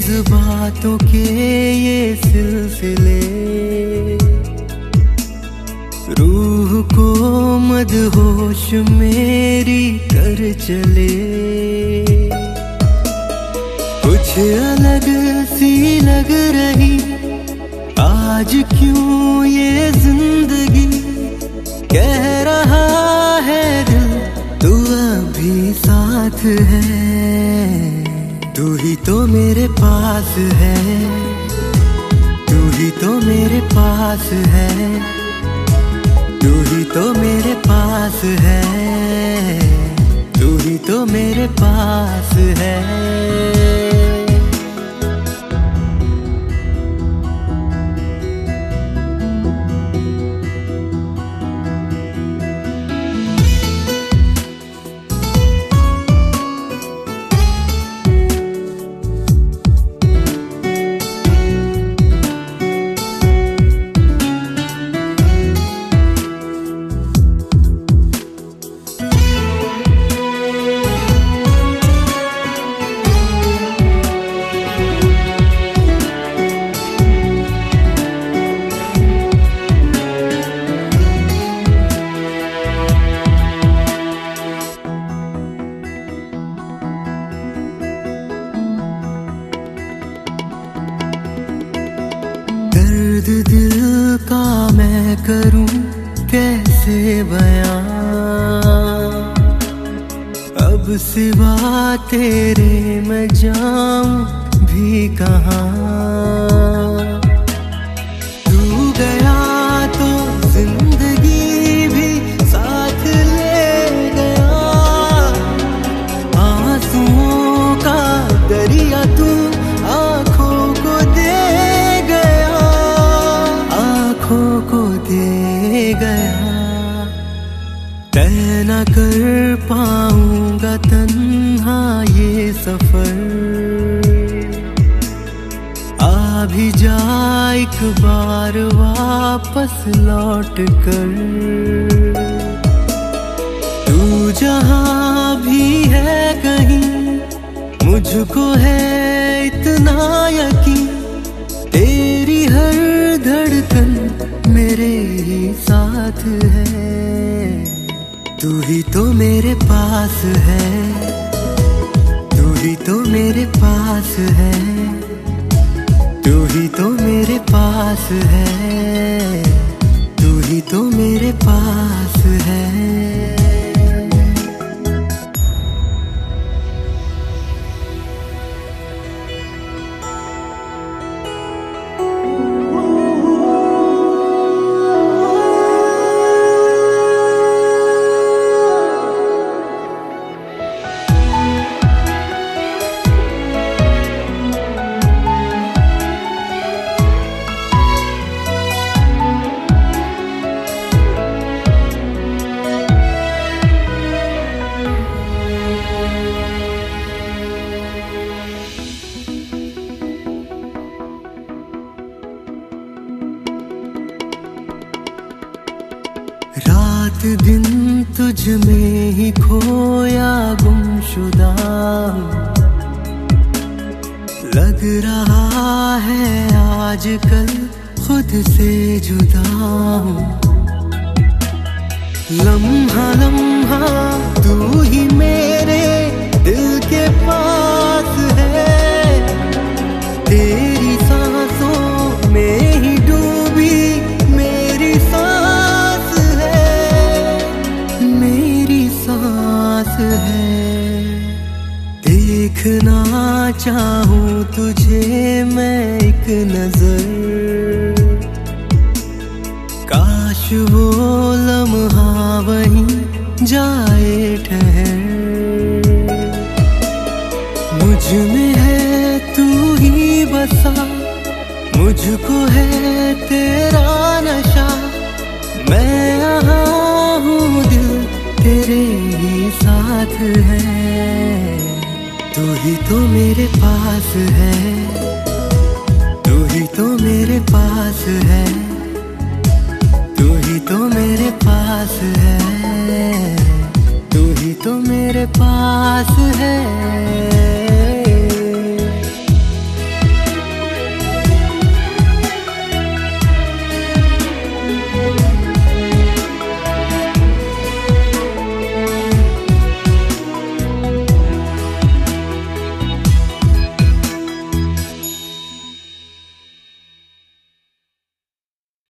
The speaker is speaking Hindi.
जज्बातों के ये सिलसिले रूह को मदहोश मेरी कर चले। कुछ अलग सी लग रही आज क्यों ये जिंदगी, कह रहा है दिल तू अभी साथ है। तू ही तो मेरे पास है, तू ही तो मेरे पास है, तू ही तो मेरे पास है, तू ही तो मेरे पास है। दर्द दिल का मैं करूं कैसे बयां, अब सिवा तेरे मैं जाऊं भी कहां। तू गया तो जिंदगी भी साथ ले गया, आंसुओं का दरिया तू आंखों को दे को दे गया। तय न कर पाऊंगा तन्हा ये सफर, आ भी जा एक बार वापस लौट कर। तू जहां भी है कहीं मुझको है इतना यकीन, तेरी हर धड़कन मेरे ही साथ है। तू ही तो मेरे पास है, तू ही तो मेरे पास है, तू ही तो मेरे पास है, तू ही तो मेरे पास है। रात दिन तुझ में ही खोया गुमशुदा हूँ, लग रहा है आजकल खुद से जुदा हूँ। लम्हा लम्हा तू ही मेरे दिल के पास है, तेरी सांसों में ही डूबी मेरी सांस है, मेरी सांस है। देखना चाहूं तुझे मैं एक नजर, काश वो लम्हा वहीं जाए ठहर। मुझ में है तू ही बसा, मुझको है तेरा नशा, मैं यहाँ हूँ दिल तेरे ही साथ है। तू ही तो मेरे पास है, तू ही तो मेरे पास है, तू ही तो मेरे पास है, तू ही तो मेरे पास है।